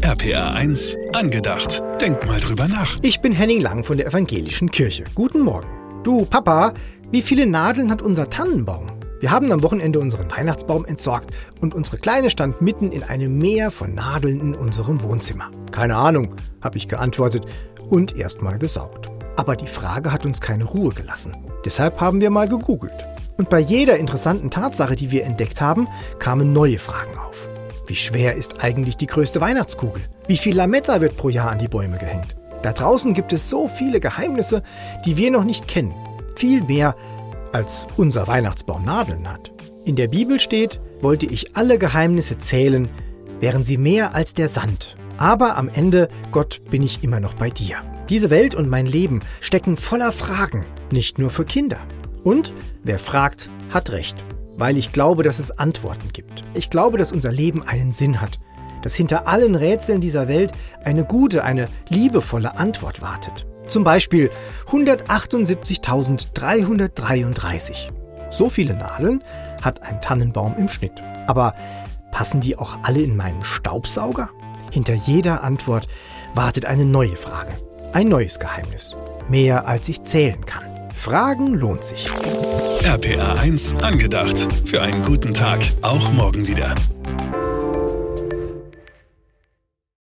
RPA 1 angedacht. Denk mal drüber nach. Ich bin Henning Lang von der Evangelischen Kirche. Guten Morgen. Du, Papa, wie viele Nadeln hat unser Tannenbaum? Wir haben am Wochenende unseren Weihnachtsbaum entsorgt und unsere Kleine stand mitten in einem Meer von Nadeln in unserem Wohnzimmer. Keine Ahnung, habe ich geantwortet und erst mal gesaugt. Aber die Frage hat uns keine Ruhe gelassen. Deshalb haben wir mal gegoogelt. Und bei jeder interessanten Tatsache, die wir entdeckt haben, kamen neue Fragen auf. Wie schwer ist eigentlich die größte Weihnachtskugel? Wie viel Lametta wird pro Jahr an die Bäume gehängt? Da draußen gibt es so viele Geheimnisse, die wir noch nicht kennen. Viel mehr, als unser Weihnachtsbaum Nadeln hat. In der Bibel steht, wollte ich alle Geheimnisse zählen, wären sie mehr als der Sand. Aber am Ende, Gott, bin ich immer noch bei dir. Diese Welt und mein Leben stecken voller Fragen, nicht nur für Kinder. Und wer fragt, hat recht, weil ich glaube, dass es Antworten gibt. Ich glaube, dass unser Leben einen Sinn hat, dass hinter allen Rätseln dieser Welt eine gute, eine liebevolle Antwort wartet. Zum Beispiel 178.333. So viele Nadeln hat ein Tannenbaum im Schnitt. Aber passen die auch alle in meinen Staubsauger? Hinter jeder Antwort wartet eine neue Frage, ein neues Geheimnis. Mehr als ich zählen kann. Fragen lohnt sich. RPA 1 angedacht. Für einen guten Tag. Auch morgen wieder.